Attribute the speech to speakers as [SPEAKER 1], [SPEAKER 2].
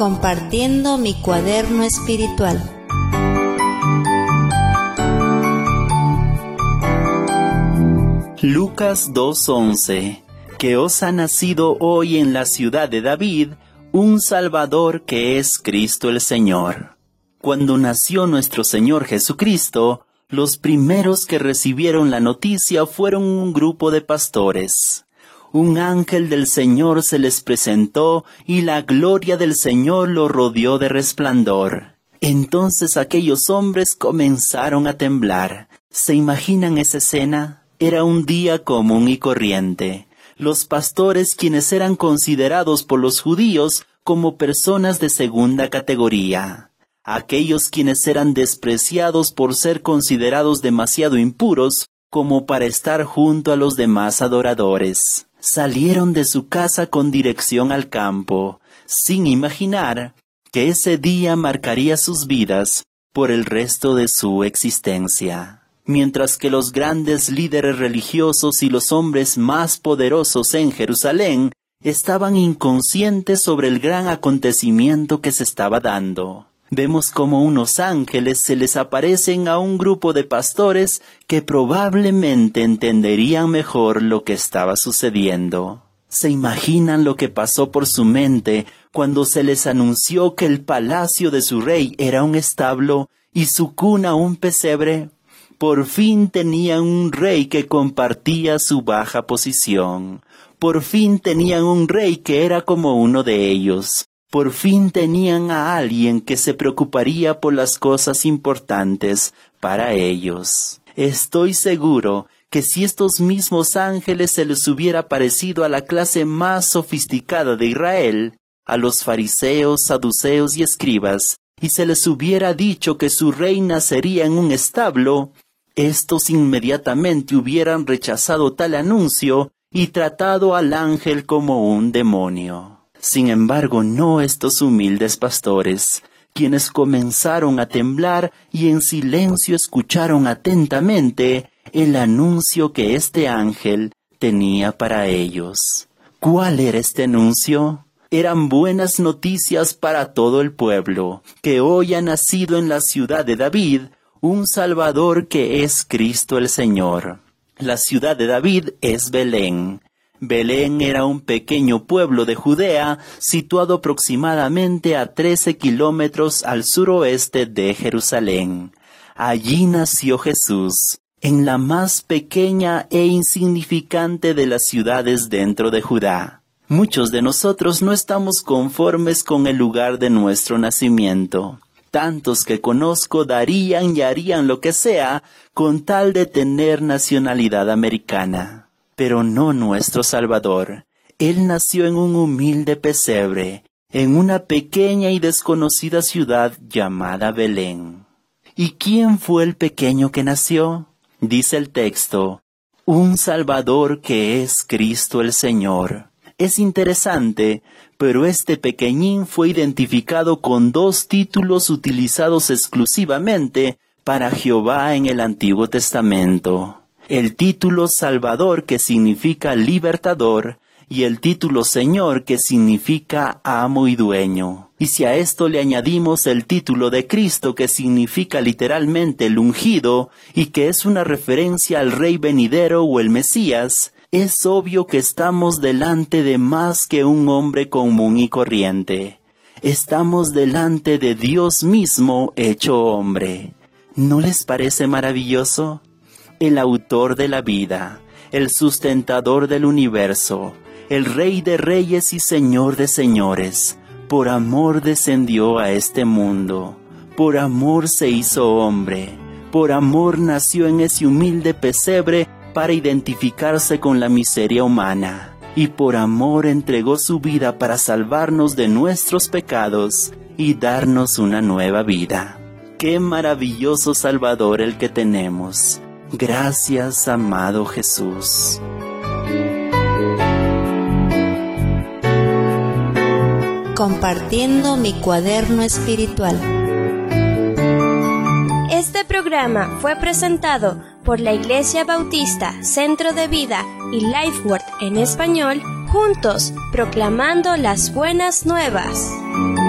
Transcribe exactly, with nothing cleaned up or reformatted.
[SPEAKER 1] Compartiendo mi cuaderno espiritual.
[SPEAKER 2] Lucas dos once. Que os ha nacido hoy en la ciudad de David un Salvador que es Cristo el Señor. Cuando nació nuestro Señor Jesucristo, los primeros que recibieron la noticia fueron un grupo de pastores. Un ángel del Señor se les presentó y la gloria del Señor lo rodeó de resplandor. Entonces aquellos hombres comenzaron a temblar. ¿Se imaginan esa escena? Era un día común y corriente. Los pastores, quienes eran considerados por los judíos como personas de segunda categoría. Aquellos quienes eran despreciados por ser considerados demasiado impuros como para estar junto a los demás adoradores. Salieron de su casa con dirección al campo, sin imaginar que ese día marcaría sus vidas por el resto de su existencia. Mientras que los grandes líderes religiosos y los hombres más poderosos en Jerusalén estaban inconscientes sobre el gran acontecimiento que se estaba dando. Vemos como unos ángeles se les aparecen a un grupo de pastores que probablemente entenderían mejor lo que estaba sucediendo. ¿Se imaginan lo que pasó por su mente cuando se les anunció que el palacio de su rey era un establo y su cuna un pesebre? Por fin tenían un rey que compartía su baja posición. Por fin tenían un rey que era como uno de ellos. Por fin tenían a alguien que se preocuparía por las cosas importantes para ellos. Estoy seguro que si estos mismos ángeles se les hubiera parecido a la clase más sofisticada de Israel, a los fariseos, saduceos y escribas, y se les hubiera dicho que su rey nacería en un establo, estos inmediatamente hubieran rechazado tal anuncio y tratado al ángel como un demonio. Sin embargo, no estos humildes pastores, quienes comenzaron a temblar y en silencio escucharon atentamente el anuncio que este ángel tenía para ellos. ¿Cuál era este anuncio? Eran buenas noticias para todo el pueblo, que hoy ha nacido en la ciudad de David un Salvador que es Cristo el Señor. La ciudad de David es Belén. Belén era un pequeño pueblo de Judea situado aproximadamente a trece kilómetros al suroeste de Jerusalén. Allí nació Jesús, en la más pequeña e insignificante de las ciudades dentro de Judá. Muchos de nosotros no estamos conformes con el lugar de nuestro nacimiento. Tantos que conozco darían y harían lo que sea con tal de tener nacionalidad americana. Pero no nuestro Salvador. Él nació en un humilde pesebre, en una pequeña y desconocida ciudad llamada Belén. ¿Y quién fue el pequeño que nació? Dice el texto, un Salvador que es Cristo el Señor. Es interesante, pero este pequeñín fue identificado con dos títulos utilizados exclusivamente para Jehová en el Antiguo Testamento. El título Salvador, que significa libertador, y el título Señor, que significa amo y dueño. Y si a esto le añadimos el título de Cristo, que significa literalmente el ungido, y que es una referencia al Rey venidero o el Mesías, es obvio que estamos delante de más que un hombre común y corriente. Estamos delante de Dios mismo hecho hombre. ¿No les parece maravilloso? El autor de la vida, el sustentador del universo, el Rey de reyes y Señor de señores, por amor descendió a este mundo, por amor se hizo hombre, por amor nació en ese humilde pesebre para identificarse con la miseria humana, y por amor entregó su vida para salvarnos de nuestros pecados y darnos una nueva vida. ¡Qué maravilloso Salvador el que tenemos! Gracias, amado Jesús.
[SPEAKER 1] Compartiendo mi cuaderno espiritual.
[SPEAKER 3] Este programa fue presentado por la Iglesia Bautista Centro de Vida y Lifeword en español, juntos proclamando las buenas nuevas.